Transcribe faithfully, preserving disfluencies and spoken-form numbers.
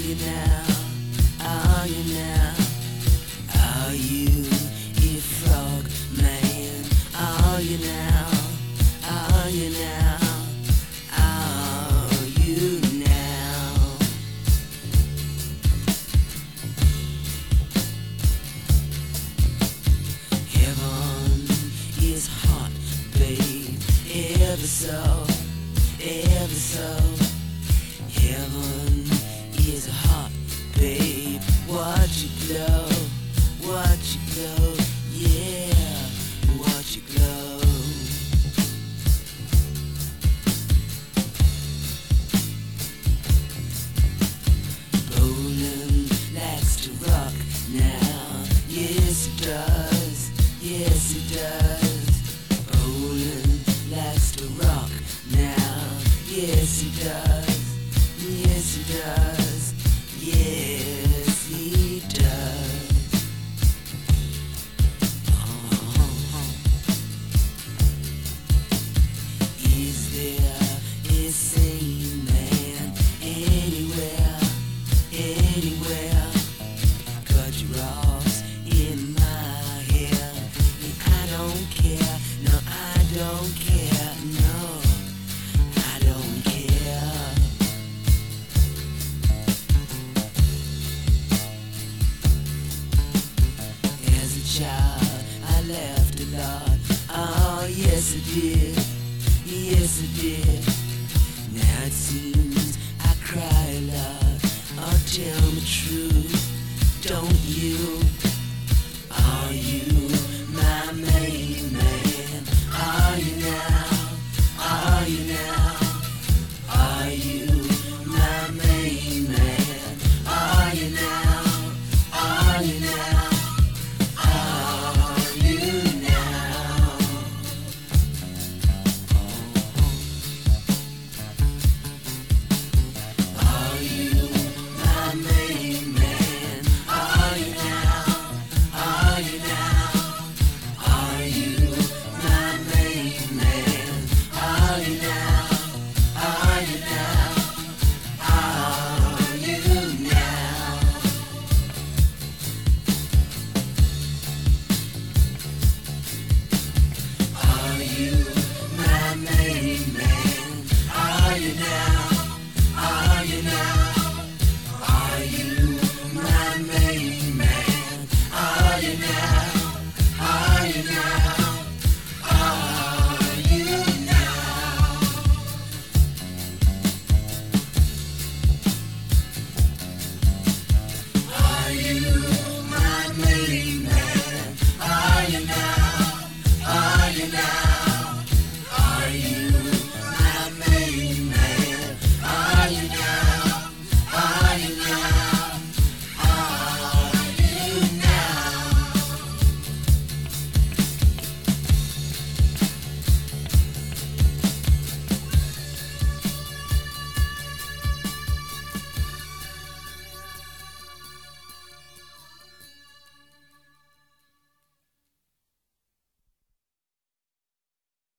you now? Are you now? Are you a frog man? Are you now? Are you now? Are you now? Heaven is hot, babe, ever so, ever so. Heaven is hot, babe, watch it glow, watch it glow, yeah, watch it glow. Roland likes to rock now, yes it does, yes it does. Roland likes to rock now, yes he does. Yes, he does. Yes, he does. Uh-huh. Is there a sane man anywhere, anywhere? Cut your rocks in my hair. And I don't care, no, I don't care, no, I don't care. Child, I laughed a lot. Oh, yes I did. Yes I did. Now it seems I cry a lot. Oh, tell me true, don't you?